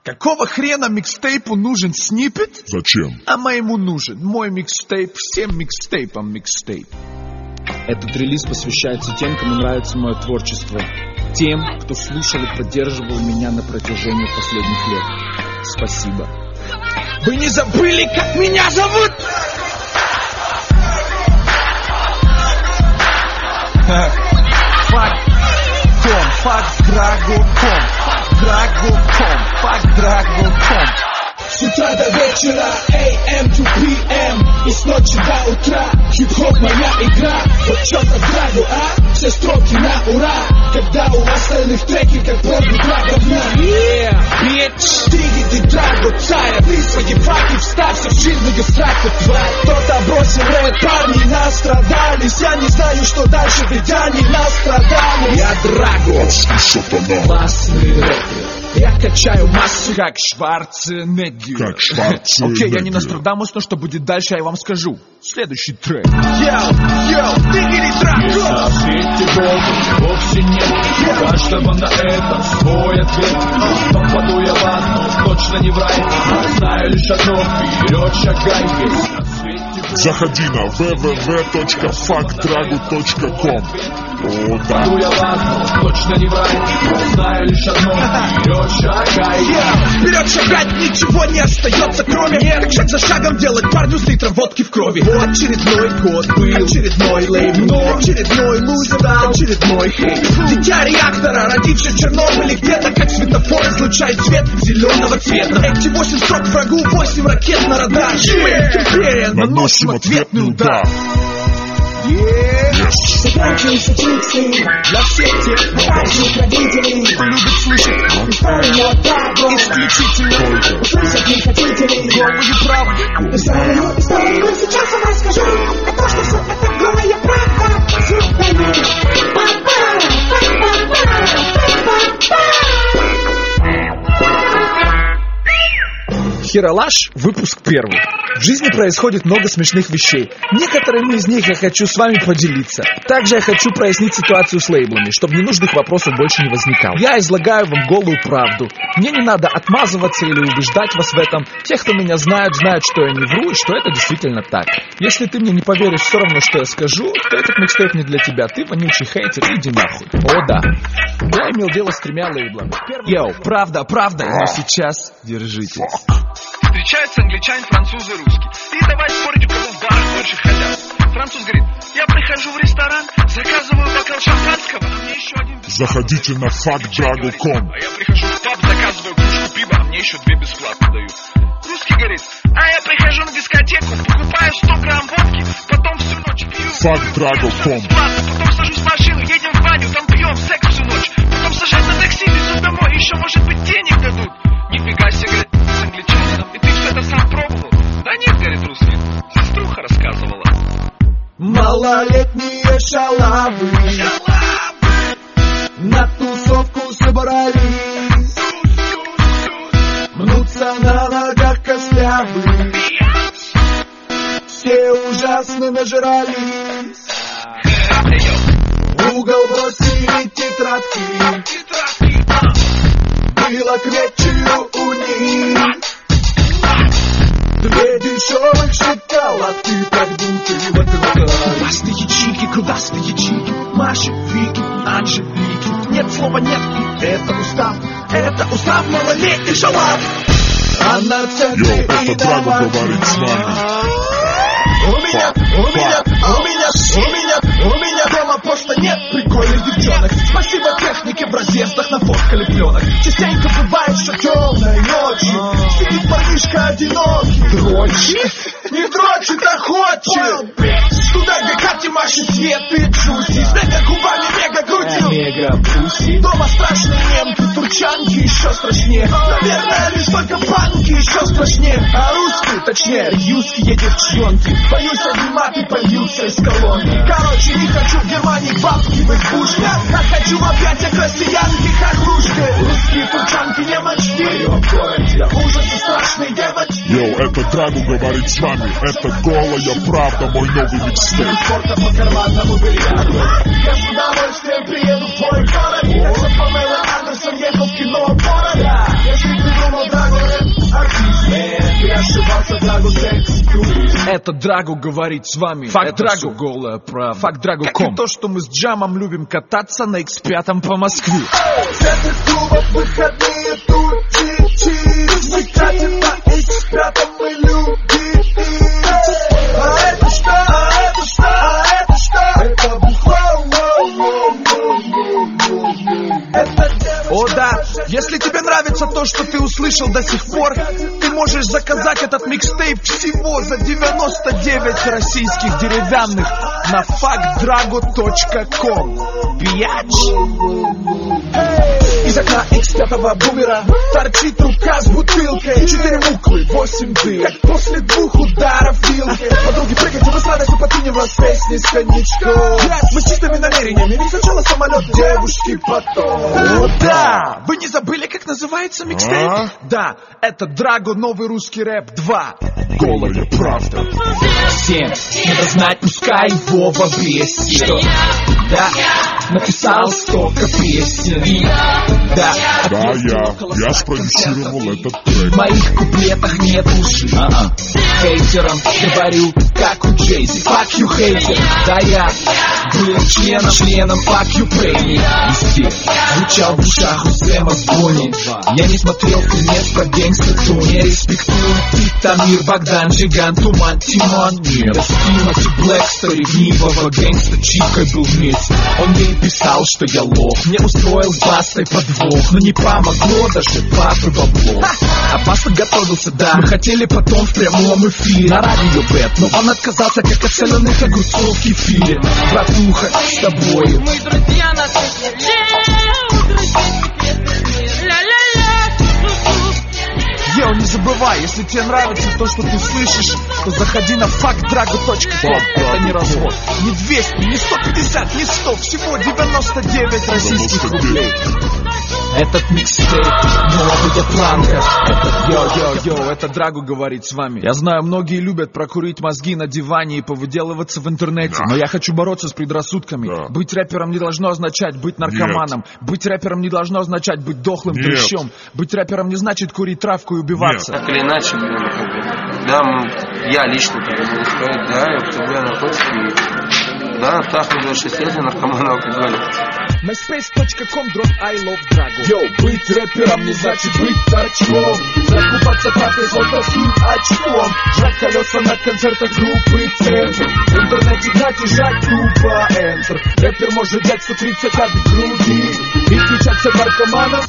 Какого хрена микстейпу нужен сниппет? Зачем? А моему нужен мой микстейп, всем микстейпам микстейп. Этот релиз посвящается тем, кому нравится мое творчество. Тем, кто слушал и поддерживал меня на протяжении последних лет. Спасибо. Вы не забыли, как меня зовут? Fuck Drago.com. С утра до вечера, AM to PM, и с ночи до утра, хип-хоп моя игра. Вот чё за Drago, а? Все строки на ура, когда у остальных треки как пробный говна. Yeah, bitch. Ты Drago, царь, ты свои факи вставься в жирную сраку, тварь. Кто-то бросил рэп, парни настрадались. Я не знаю, что дальше, ведь они настрадались. Я Drago, Сатана. классный рэпер. Я качаю массу, как Шварценеггер. Как Шварценеггер. Окей, я не Нострадамус, но что будет дальше, я вам скажу. Следующий трек. Йоу, ты или Drago? На свете Бога вовсе нет, у каждого на это свой ответ. Попаду я в одно, точно не в рай, знаю лишь одно, вперед шагай. Есть на свете Бога. Заходи на www.fuckdrago.com. О, да. Попаду я в одно, точно не в рай, знаю лишь одно, вперед шагай. Вперед шагать ничего не остается, кроме шаг за шагом делать парню с литром водки в крови. Вот очередной год был, очередной лейбл, очередной музыка, очередной хейт. Дитя реактора, родившись в Чернобыле, где-то как светофор излучает свет зеленого цвета. Эти 8 строк врагу, 8 ракет на радар. Империя, наносим ответный удар. Заканчиваются чиксы Для всех тех, ваших родителей, кто любит слышать историю Drago, исключительно услышать не хотите ли голую правду. Историю сейчас вам расскажу, а то, что все это голая правда. Слухай, Ералаш, выпуск 1. В жизни происходит много смешных вещей. Некоторыми из них я хочу с вами поделиться. Также я хочу прояснить ситуацию с лейблами, чтобы ненужных вопросов больше не возникало. Я излагаю вам голую правду. Мне не надо отмазываться или убеждать вас в этом. Те, кто меня знают, знают, что я не вру и что это действительно так. Если ты мне не поверишь все равно, что я скажу, то этот микстейп не для тебя. Ты вонючий хейтер, иди нахуй. О да. Я имел дело с 3 лейблами. Йоу, правда, но сейчас держитесь. Встречаются англичане, французы, русские. И давай спорить, у кого в барах больше хотят. Француз говорит: я прихожу в ресторан, заказываю бокал шампанского, а мне еще один бесплатно. Заходите на fuckdrago.com. А я прихожу в паб, заказываю кружку пива, а мне еще 2 бесплатно дают. Русский говорит: а я прихожу на дискотеку, покупаю 100 грамм водки, потом всю ночь пью. fuckdrago.com. Потом сажусь в машину, едем в баню, там пьем, секс всю ночь. Потом сажать на такси, везу домой, еще может быть денег дадут. Нифига себе, говорит, с англичанином. И ты все это сам пробовал? Да нет, говорит русский, сеструха рассказывала. Малолетние шалавы на тусовку собрались, мнутся на ногах костлявы, все ужасно нажрались. В угол бросили тетрадки, было к вечеру у них 2 дешевых шоколадки, продукты в этом. Классные чики, крудастые чики, Маши, Вики, Анжелики. Нет слова нет, и это устав малолетних шалав. Она в центре Йоу, это Drago говорит с вами. У меня дома просто нет прикольных девчонок. Спасибо технике в разъездах нафоткали пленок. Частенько бывает, что темной ночью сидит парнишка одинокий. Дрочит, не дрочит, а хочет. Туда, где Катя, Маша, Свет и Джуси. С мега-губами, мега-грудью. Дома страшные немки, турчанки еще страшнее. Наверное, лишь только панки еще страшнее. А русские, точнее, рьюские девчонки. Боюсь, один мат и польются из колонки. Короче, не хочу в Германии к бабке в избушке, а хочу в объятиях россиянки, хохлушки. Русские турчанки не мочки. Ужасы страшные девочки. Йоу, это Drago говорит с вами. Это голая правда, мой новый микстейп. Спорта по карманному бильярду. Я с удовольствием приеду в твой город. Как Памела Андерсон ехал в кино «Борода». Если ты думал, Это Драго говорит с вами. Факт Драго. Голая правда. Факт Драго. Как и то, что мы с Джамом любим кататься на X5 по Москве. Центр клубов, выходные тути-чи. Мы катим на X5, мы любим. А это что? А это что? А это что? Это бухло. О да, если тебе нравится то, что ты услышал до сих пор, ты можешь заказать этот микстейп всего за 99 российских деревянных на factdrago.com. Биач! Из окна X5 бумера торчит рука с бутылкой. 4 буквы, 8 дыр, как после 2 ударов вилки. Подруги, прыгайте, вы с радостью подкинем песни с коньячком. Мы с чистыми намерениями, ведь сначала самолет, девушки потом. О да! Вы не забыли, как называется микстейп? Да, это Драго, новый русский рэп 2. Голая правда. Всем надо знать, пускай Вова бесит, что да, написал столько песен. Да, я спродюсировал этот трек. В моих куплетах нет лжи. Хейтерам говорю, как у Джейзи. Fuck you, хейтер. Да, я был членом Fuck you, Прейни. Везде звучал в ушах у Сэма с Бонни. Я не смотрел фильмец про гангстер Тони. Респектую Титамир, Богдан, Жиган, Туман, Тимон. Нет, Тимати Блэкстер, ревнивого гэнгста Чикой был вместе. Он ей писал, что я лох. Мне устроил с Бастой подвох, но не помогло даже папы бабло. А Баста готовился, да. Мы хотели потом в прямом эфире на радио Бэт, но он отказался, как от соленых огурцов в кефире. Братуха, с тобой Мы друзья на Йоу, не забывай, если тебе нравится то, что ты слышишь, то заходи на factdrago.com. Это не развод. Не 200, не 150, не 100, всего 99 российских рублей. Этот микстейп, новая планка. Йоу, это Драго говорит с вами. Я знаю, многие любят прокурить мозги на диване и повыделываться в интернете, но я хочу бороться с предрассудками. Быть рэпером не должно означать быть наркоманом. Быть рэпером не должно означать быть дохлым дрыщом. Быть рэпером не значит курить травку и убиваться. Так или иначе, да, я лично так могу сказать, да, я употребляю наркотики, да, трахну 26 лет, я наркоман, алкоголик. myspace.com/I love Drago. Йоу, быть рэпером не значит быть торчком. Закупаться трапой золотым очком. Жать колеса на концертах группы Центр. В интернете гнать и жать тупо Enter. Рэпер может взять 130 от груди и кричаться наркоманом.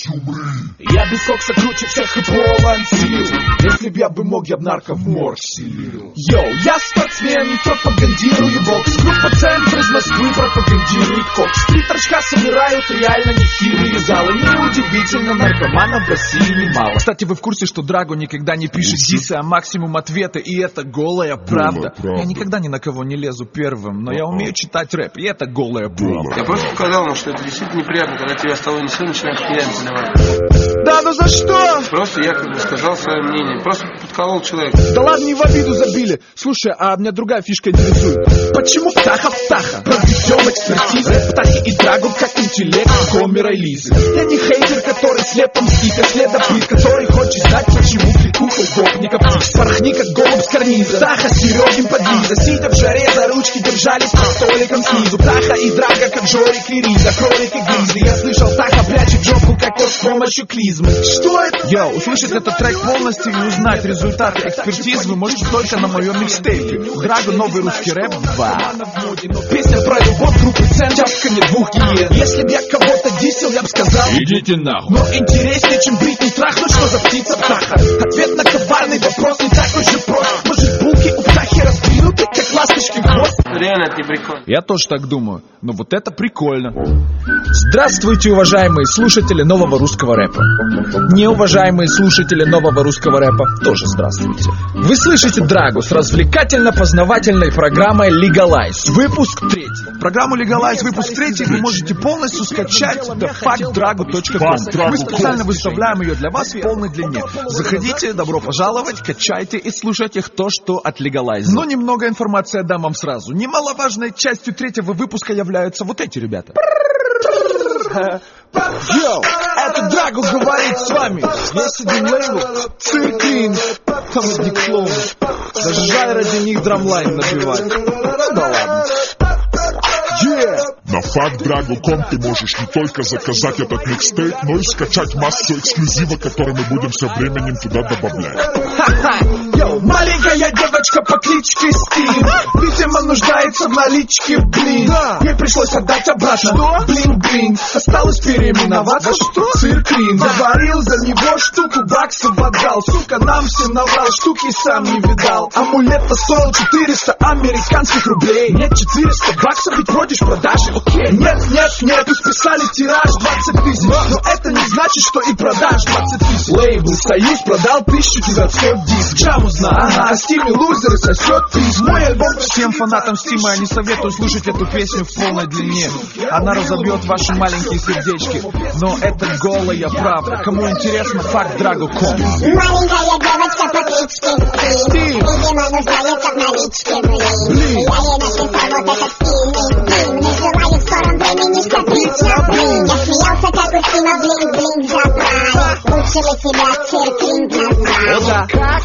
Я без кокса круче всех и полон сил. Если б я бы мог, я б нарко в морг селил. Йоу, я спортсмен, пропагандирую бокс. Группа Центр из Москвы пропагандирует кокс. Три торчка собирают реально нехилые залы. Неудивительно, наркоманов в России немало. Кстати, вы в курсе, что Драго никогда не пишет дисы, а максимум ответы, и это голая правда. Я никогда ни на кого не лезу первым, но я умею читать рэп, и это голая правда. Я просто показал ему, что это действительно неприятно, когда тебя с того ни с сего начинают хуями заливать. Да, ну за что? Просто я как бы сказал свое мнение, просто подколол человека. Да ладно, не в обиду забили. Слушай, а меня другая фишка интересует. Почему Птаха? Проведем экспертизу. Рэп Птахи и Драго как интеллект Гомера и Лизы. Я не хейтер, который слепом мстит, а следопыт, который хочет знать, почему кликуха гопников птиц. Порхни, как голубь с карниза. Птаха с Серегин подлиза. Сидя в жаре, за ручки держались под столиком снизу. Птаха и Драго, как Жорик и Риза. Кролик и Гризли. Я слышал, Птаха прячет жопу, как кот с помощью клизмы. Что это? Йоу, услышать этот трек полностью и узнать результаты экспертиз вы можете только на моем микстейпе. Драго, новый русский рэп 2. Песня про любовь, группы Центр, тявканье 2 гиен. Если б я кого-то дисел, я б сказал: идите нахуй. Но интереснее, чем Бритни трахнуть, что за птица Птаха. Ответ на коварный вопрос не такой же прост. Может, булки у Птахи раздвинуты, как ласточки в хвост? Реально это не прикольно. Я тоже так думаю, но вот это прикольно. Здравствуйте, уважаемые слушатели нового русского рэпа. Неуважаемые слушатели нового русского рэпа, тоже здравствуйте. Вы слышите Драго с развлекательно-познавательной программой Legalize, выпуск 3. Программу Legalize, выпуск 3 вы можете полностью скачать до factdrago.com. Мы специально выставляем ее для вас в полной длине. Заходите, добро пожаловать, качайте и слушайте кто что от Legalize. Но немного информации я дам вам сразу. Немаловажной частью 3-го выпуска являются вот эти ребята. Йоу, это Драго говорит с вами. Есть один лейбл, Цирклин, там одни клоуны. Даже жаль ради них драмлайн набивать. Ну да ладно. На FactDrago.com ты можешь не только заказать этот микстейп, но и скачать массу эксклюзива, который мы будем со временем туда добавлять. Йоу, маленькая девочка по кличке Стив, видимо, нуждается в наличке, блин. Ей пришлось отдать обратно. Что? Блин. Осталось переименоваться. Что? Цирклин. Говорил за него штуку баксов отдал. Сука, нам всем наврал, штуки сам не видал. Амулет-то стоил 400 американских рублей. Нет, 400 баксов ведь вроде продажи. Окей. Нет, тут списали тираж 20 тысяч. Но это не значит, что и продаж 20 тысяч. Лейбл Союз продал 1900 дисков. Джам узнал, а Стиме лузеры сосет пиз. Мой альбом. Всем фанатам Стима я не советую слушать эту песню в полной длине. Она разобьет ваши маленькие сердечки. Но это голая правда. Кому интересно, FactDrago.com. Маленькая девочка по кличке Стив, видимо, нуждается в наличке, блин. Я ей написал вот этот стильный. Не желаю в скором времени скопить на блин. Я смеялся, как у Стима, блин, забрали. Лучше вы себя Цирклин назвали.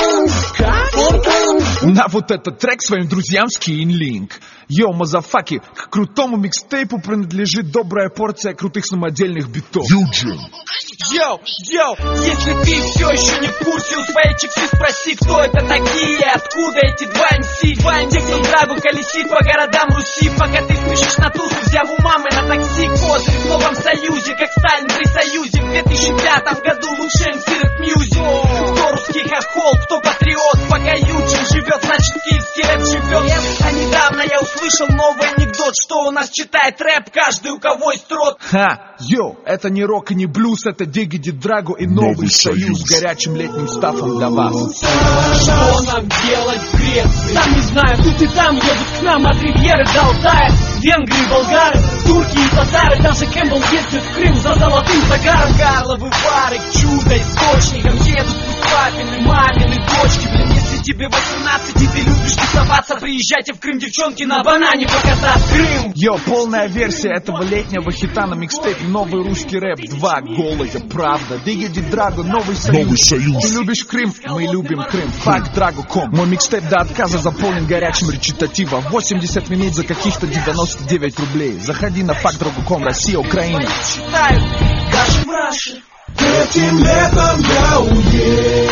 Цирклин. На вот этот трек своим друзьям скинь линк. Йоу, мазафаки, к крутому микстейпу принадлежит добрая порция крутых самодельных битов. Юджин. Йоу, если ты все еще не в курсе, у своей чиксы спроси, кто это такие, откуда эти два МС. Те, кто Драгу колесит по городам Руси, пока ты спешишь на тусу, взяв у мамы на такси козырь в Новом Союзе, как Сталин при Союзе. В 2005 году лучший МС рэп мьюзик. Кто русский хохол, кто патриот, пока Юджин живет, значит киевский рэп живет. А недавно я услышал новый анекдот, что у нас читает рэп каждый, у кого есть рот. Йоу, это не рок и не блюз, это Дигиди Драго и Новый Союз с горячим летним стафом для вас. Что нам делать в Греции? Там не знаю, тут и там едут к нам от Ривьеры до Алтая. Венгрии, болгары, турки и татары. Даже Кэмпбелл ездит в Крым за золотым загаром. Карловы Вары к чудо-источникам едут пусть папины, мамины дочки. Блин, если тебе 18 и ты любишь тусоваться, приезжайте в Крым, девчонки, на банане покатать Крым. Йо, полная версия этого летнего хита на микстейпе «Новый русский рэп 2. Голая правда». Дигиди Драго, Новый Союз. Ты любишь Крым? Мы любим Крым. FactDrago.com. Мой микстейп до отказа заполнен горячим речитативом. 80 минут за каких-то 99 рублей. Заходи на FactDrago.com, Россия, Украина. Читают даже в Раше. Этим летом я уеду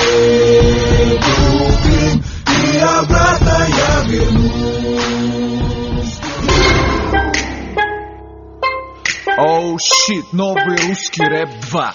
в Крым, и обратно я вернусь. Оу, щит, новый русский рэп 2.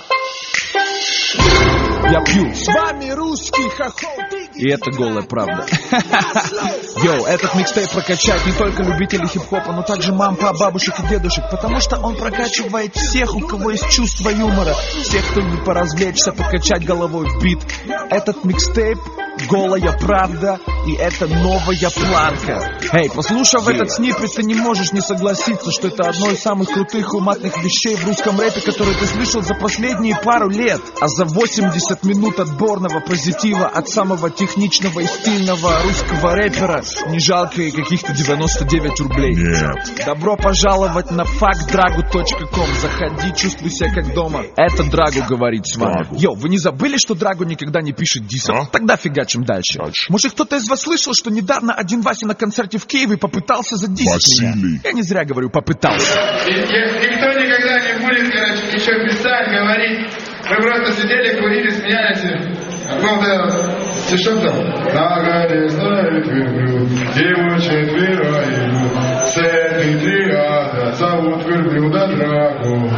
Я пью. С вами русский хохол. И это голая правда. Йоу, этот микстейп прокачает не только любителей хип-хопа, но также мам, пап, бабушек и дедушек, потому что он прокачивает всех, у кого есть чувство юмора, всех, кто любит поразвлечься, подкачать головой в бит. Этот микстейп голая правда, и это новая планка. Эй, послушав этот сниппет, ты не можешь не согласиться, что это одно из самых крутых и уматных вещей в русском рэпе, которые ты слышал за последние пару лет. А за 80 минут отборного позитива от самого техничного и стильного русского рэпера не жалко и каких-то 99 рублей. Нет. Добро пожаловать на FactDrago.com. Заходи, чувствуй себя как дома. Это Драго говорит с вами. Йоу, вы не забыли, что Драго никогда не пишет дисов? Тогда фигачим дальше. Может, кто-то из вас слышал, что недавно один Вася на концерте в Киеве попытался задисить меня? Я не зря говорю попытался. Никто никогда не будет, ничего писать, говорить. Мы просто сидели, курили, смеялись. Стишок там. На горе стоит верблюд, девочек верою, с этой триада зовут верблюда Драгу.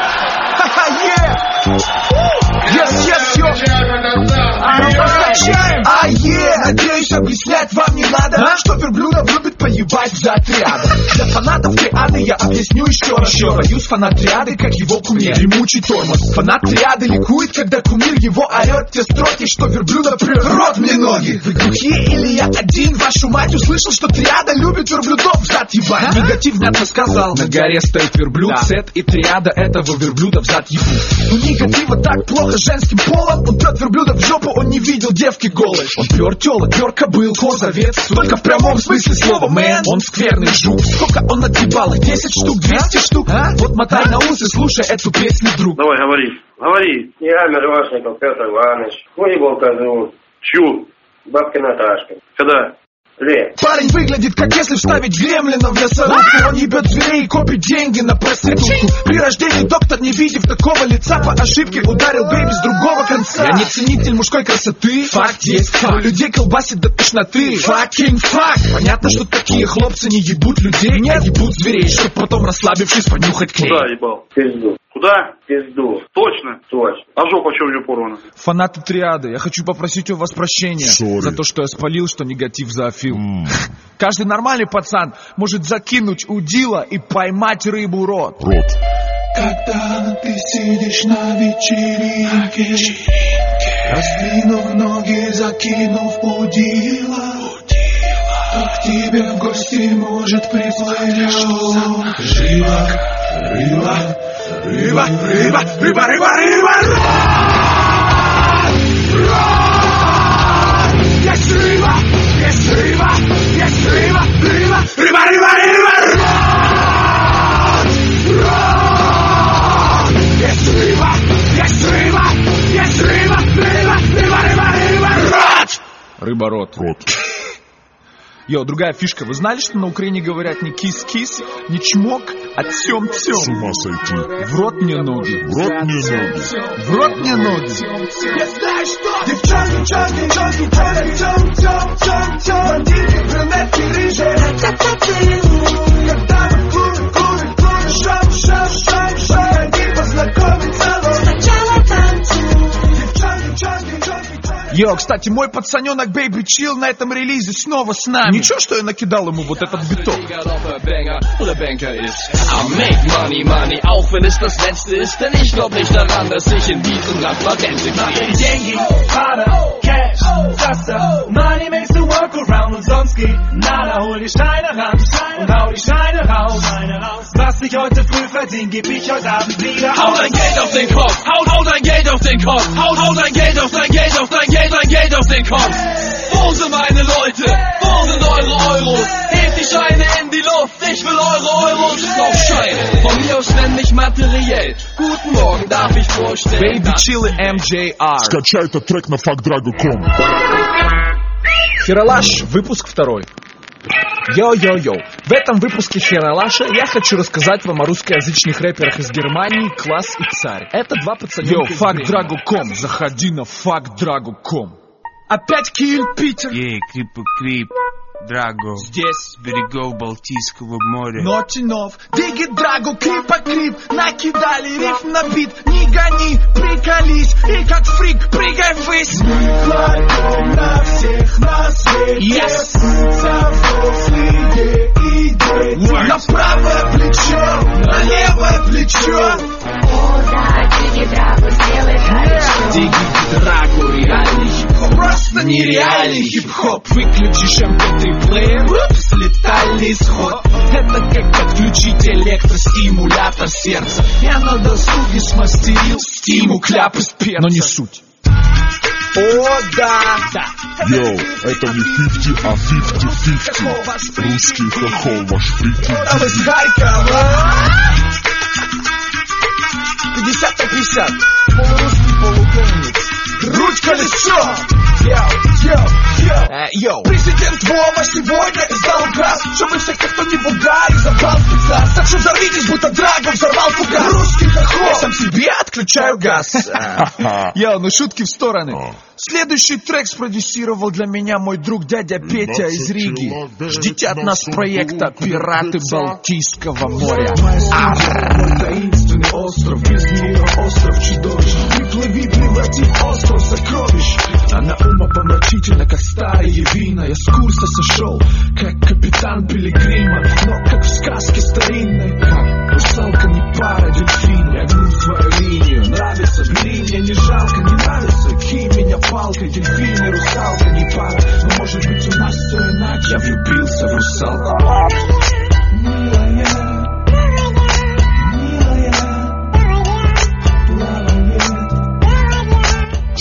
Надеюсь, объяснять вам не надо, что верблюдов любит поебать за отряды. Для фанатов триады я объясню еще раз. Союз фанат триады, как его кумир, ремучий тормоз. Фанат триады ликует, когда кумир его орет те строки, что верблюда прет рот мне ноги. Вы глухие или я один, вашу мать, услышал, что триада любит верблюдов взад ебать. Негатив внятно сказал, на горе стоит верблюд, сет и триада этого верблюда взад ебут. У негатива так плохо с женским полом, он трет верблюда в жопу, он не видел девки голой. Он пёр тёлок, пёр кобыл, козовец, только в прямом смысле слова, мэн. Он скверный жук, сколько он отъебал их? 10 штук, 200 штук, а? Вот мотай на ус и слушай эту песню, друг. Давай, говори. Я Мирошников Петр Иванович. Выебал козу. Чу. Бабка Наташка. Когда? Парень выглядит, как если вставить гремлина в мясорубку. Он ебет зверей и копит деньги на проститутку. При рождении доктор, не видев такого лица, по ошибке ударил бэйби с другого конца. Я не ценитель мужской красоты, факт есть факт. Людей колбасит до тошноты, fucking факт. Понятно, что такие хлопцы не ебут людей, не ебут зверей, чтоб потом, расслабившись, понюхать клей. Куда ебал? Пизду. Куда? Пизду. Точно? Точно. А жопа чего не порвана? Фанаты триады, я хочу попросить у вас прощения за то, что я спалил, что негатив зоофил. Каждый нормальный пацан может закинуть удила и поймать рыбу рот. Когда ты сидишь на вечеринке, раздвинув ноги, закинув удила, то к тебе в гости может приплыть жива, рыба. Есть рыба. Рыба-рот. Йо, другая фишка. Вы знали, что на Украине говорят не кис-кис, не чмок, а тём-тём? С ума сойти. В рот мне ноги. В рот мне ноги. В рот мне ноги. Я знаю, что девчонки, тём-тём, бандиты, брюнетки, рыжие. Когда мы курим, шам, они познакомятся. Сначала танцуем. Йо, кстати, мой пацаненок Baby Chill на этом релизе снова с нами. Ничего, что я накидал ему вот этот биток. Money, auch wenn es das letzte ist, denn ich glaub nicht daran, dass ich in diesem Land mal Rente kriege. Деньги, Vater, Cash, Zaster, Money makes the work around und sonst geht nada. Hol die Steine ran und hau die Steine raus. Was ich heute früh verdien, geb ich heute Abend wieder aus. Hau dein Geld auf den Kopf, hau dein Geld auf den Kopf, hau dein Geld auf dein Geld auf den Kopf. Wo sind meine Leute? Wo sind eure Euros? Hebt die Scheine in die Luft, ich will eure Euros auf Scheine. Von mir aus ständig materiell. Guten Morgen, darf ich vorstellen? Baby Chill и MJR. Скачай этот трек на fuckdrago.com. Хералаш, выпуск 2. Йо-йо-йо. В этом выпуске Хералаша я хочу рассказать вам о русскоязычных рэперах из Германии, Класс и Царь. Это два пацанёнка. Йо, fuckdrago.com. Заходи на fuckdrago.com. Опять Киев, Питер. Крип, Драго. Здесь, с берегов Балтийского моря. Нотинов, Диги Драго, Крипа-крип. Накидали риф на бит. Не гони, приколись. И как фрик, прыгай ввысь. Мы кладем на всех на свете. Взрослые идеи. На правое плечо, на левое плечо. О, да, Диги Драго, сделай хорошо. Диги Драго, реальный хип-хоп. Просто нереальный хип-хоп. Выключишь MP3 плеер, упс, летальный исход. Это как отключить электростимулятор сердца. Я на досуге смастерил стиму кляп из перца. Но не суть. О, да. Йоу, это не 50, а 50-50. Русский хохол ваш прикинь. Там из Харькова. 50 на 50. Полурусский, полукомец. Руть колесо. Йоу. Президент Вова сегодня издал указ, чтобы всех, кто не в угаре, забрал спецназ. Так что взорвитесь, будто Драго взорвал фугас. Русский хохол. Я сам себе отключаю газ. Йоу, ну шутки в стороны. Следующий трек спродюсировал для меня мой друг дядя Петя из Риги. Ждите от нас проекта «Пираты Балтийского моря». Таинственный остров, без нее остров чудовищ. Приплыви, преврати остров сокровищ. Она умопомрачительна, как старая вина. Я с курса сошел, как капитан Пилигрима. Но как в сказке старинной, как русалка не пара дельфин. Я гну свою линию, нравится, бери мне не жалко. Не нравится, кинь меня палкой. Дельфин и русалка не пара. Но может быть у нас все иначе. Я влюбился в русалку.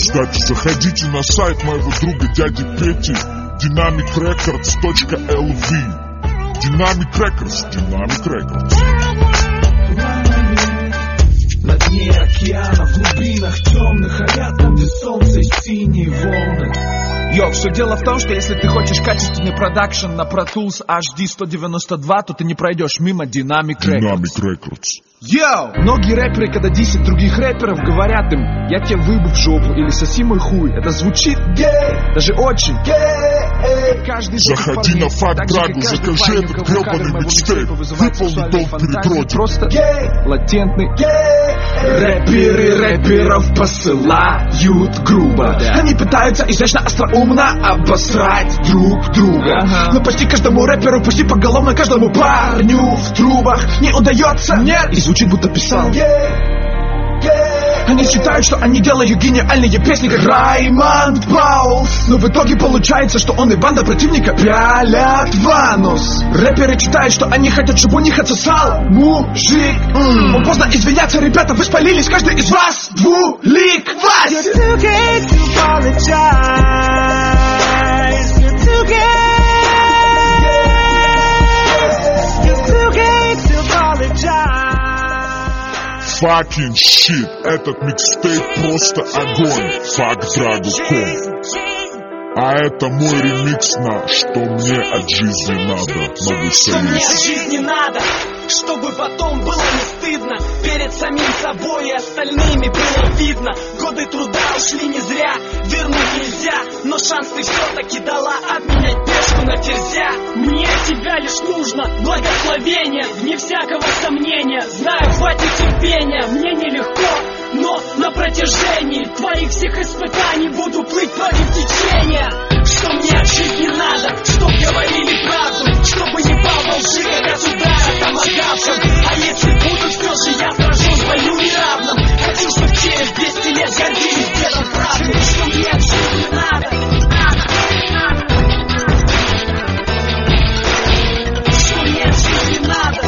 Кстати, заходите на сайт моего друга дяди Пети, dynamicrecords.lv. Dynamic Records, Dynamic Records. На дне океана, в глубинах темных, а я там, где солнце и синие волны. Йо, все дело в том, что если ты хочешь качественный продакшн на Pro Tools HD 192, то ты не пройдешь мимо Dynamic Records. Йоу! Многие рэперы, когда дисят других рэперов, говорят им: я тебе выебу в жопу или соси мой хуй. Это звучит гей, даже очень гей. Заходи на Факт Драгу, закажи этот гребаный микстейп, выполни долг перед Родиной. Просто гей, латентный гей. Рэперы рэперов посылают грубо. Они пытаются изящно, остроумно обосрать друг друга. Но почти каждому рэперу, почти поголовно каждому парню в трубах не удается. Нет, и звучит, будто писал. Они считают, что они делают гениальные песни, как Раймонд Паулс. Но в итоге получается, что он и банда противника пялят в анус. Рэперы считают, что они хотят, чтобы у них отсосал мужик. Он поздно извиняться, ребята, вы спалились, каждый из вас двулик. Вась! Fucking shit, этот микстейп просто огонь. FactDrago.com. А это мой ремикс на «Что мне от жизни надо». Новый Что мне от союз. жизни надо, чтобы потом было не стыдно перед самим собой и остальными было видно. Годы труда ушли не зря, вернуть нельзя, но шанс ты все-таки дала обменять пешку на ферзя. Мне от тебя лишь нужно благословение, вне всякого сомнения. Знаю, хватит терпения, мне нелегко, но на протяжении твоих всех испытаний буду плыть против течения. Что мне от жизни надо, чтоб говорили правду, чтобы не пал во лжи, как от удара томагавшим. А если будут все же, я сражусь в бою неравном. Хочу, чтоб через 200 лет гордились дедом правды. Что мне от жизни надо. Что мне от жизни надо.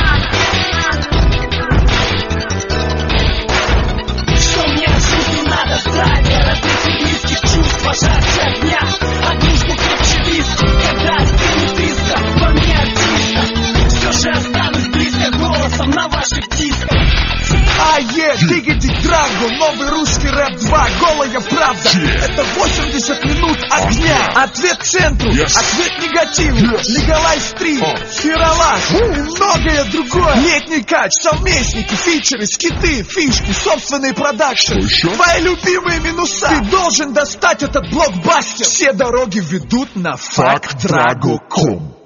Что мне от жизни надо. Здравия, развитие близких чувств, пожарьте огня. А дружбу крепче виски, когда стынет искра во мне артиста. Все же останусь близко голосом на ваших дисках. Дигити Драго, новый русский рэп 2, голая правда. Это 80 минут огня. Ответ центру, ответ негативу. Легалайз 3, Ералаш и многое другое. Летний кач, совместники, фичеры, скиты, фишки, собственный продакшн. Твои любимые минуса. Ты должен достать этот блокбастер. Все дороги ведут на FactDrago.com.